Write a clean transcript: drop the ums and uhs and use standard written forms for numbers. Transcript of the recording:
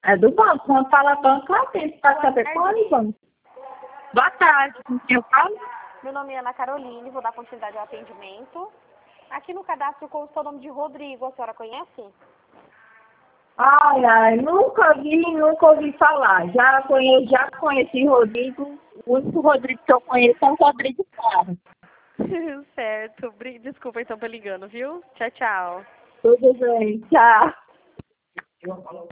É do banco. Quando fala banco, eu atendo. Para saber qual é o banco. Boa tarde. Com quem eu falo? Meu nome é Ana Caroline, vou dar continuidade ao atendimento. Aqui no cadastro consta o nome de Rodrigo, a senhora conhece? Ai, ai, nunca ouvi falar. Já conheci Rodrigo. O único Rodrigo que eu conheço é o Rodrigo Carlos. Certo. Desculpa então por ligando, viu? Tchau, tchau. Tudo bem, tchau.